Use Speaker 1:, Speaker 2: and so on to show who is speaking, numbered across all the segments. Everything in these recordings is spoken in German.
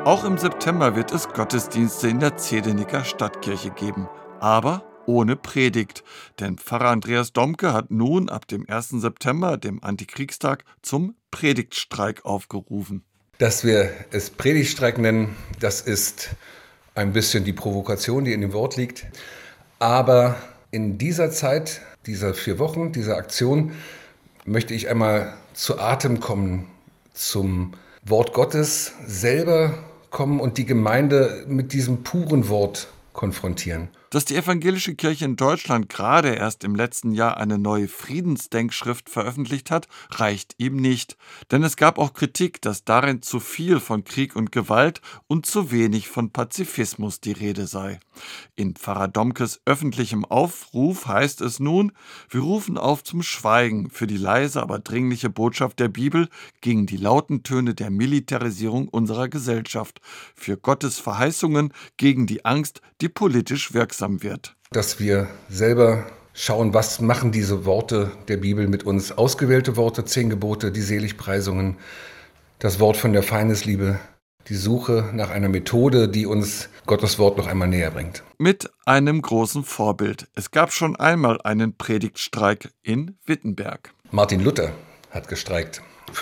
Speaker 1: Auch im September wird es Gottesdienste in der Zedenicker Stadtkirche geben, aber ohne Predigt. Denn Pfarrer Andreas Domke hat nun ab dem 1. September, dem Antikriegstag, zum Predigtstreik aufgerufen.
Speaker 2: Dass wir es Predigtstreik nennen, das ist ein bisschen die Provokation, die in dem Wort liegt. Aber in dieser Zeit, dieser 4 Wochen, dieser Aktion, möchte ich einmal zu Atem kommen, zum Wort Gottes selber kommen und die Gemeinde mit diesem puren Wort konfrontieren.
Speaker 1: Dass die evangelische Kirche in Deutschland gerade erst im letzten Jahr eine neue Friedensdenkschrift veröffentlicht hat, reicht ihm nicht. Denn es gab auch Kritik, dass darin zu viel von Krieg und Gewalt und zu wenig von Pazifismus die Rede sei. In Pfarrer Domkes öffentlichem Aufruf heißt es nun: Wir rufen auf zum Schweigen für die leise, aber dringliche Botschaft der Bibel gegen die lauten Töne der Militarisierung unserer Gesellschaft, für Gottes Verheißungen gegen die Angst, die politisch wirksam wird.
Speaker 2: Dass wir selber schauen, was machen diese Worte der Bibel mit uns. Ausgewählte Worte, 10 Gebote, die Seligpreisungen, das Wort von der Feindesliebe, die Suche nach einer Methode, die uns Gottes Wort noch einmal näher bringt.
Speaker 1: Mit einem großen Vorbild. Es gab schon einmal einen Predigtstreik in Wittenberg.
Speaker 2: Martin Luther hat gestreikt.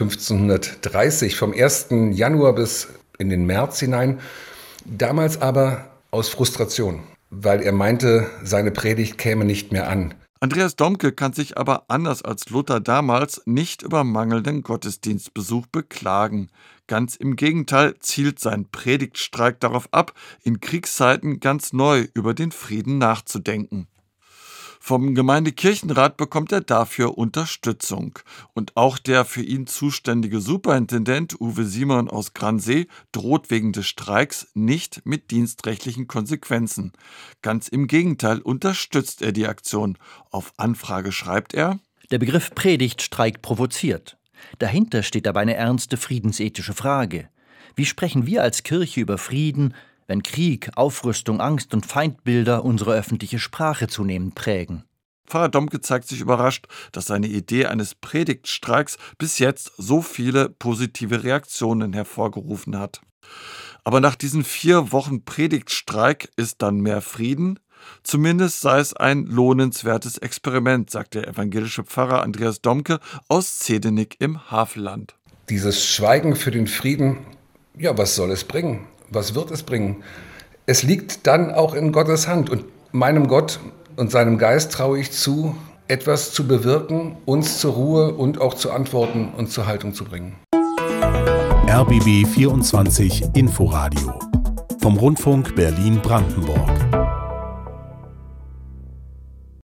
Speaker 2: 1530, vom 1. Januar bis in den März hinein. Damals aber aus Frustration, weil er meinte, seine Predigt käme nicht mehr an.
Speaker 1: Andreas Domke kann sich aber anders als Luther damals nicht über mangelnden Gottesdienstbesuch beklagen. Ganz im Gegenteil zielt sein Predigtstreik darauf ab, in Kriegszeiten ganz neu über den Frieden nachzudenken. Vom Gemeindekirchenrat bekommt er dafür Unterstützung. Und auch der für ihn zuständige Superintendent Uwe Simon aus Gransee droht wegen des Streiks nicht mit dienstrechtlichen Konsequenzen. Ganz im Gegenteil unterstützt er die Aktion. Auf Anfrage schreibt er:
Speaker 3: Der Begriff Predigtstreik provoziert. Dahinter steht aber eine ernste friedensethische Frage. Wie sprechen wir als Kirche über Frieden, wenn Krieg, Aufrüstung, Angst und Feindbilder unsere öffentliche Sprache zunehmend prägen?
Speaker 1: Pfarrer Domke zeigt sich überrascht, dass seine Idee eines Predigtstreiks bis jetzt so viele positive Reaktionen hervorgerufen hat. Aber nach diesen 4 Wochen Predigtstreik ist dann mehr Frieden? Zumindest sei es ein lohnenswertes Experiment, sagt der evangelische Pfarrer Andreas Domke aus Zedenick im Havelland.
Speaker 2: Dieses Schweigen für den Frieden, ja, was soll es bringen? Was wird es bringen? Es liegt dann auch in Gottes Hand. Und meinem Gott und seinem Geist traue ich zu, etwas zu bewirken, uns zur Ruhe und auch zu Antworten und zur Haltung zu bringen.
Speaker 4: RBB 24 Inforadio vom Rundfunk Berlin-Brandenburg.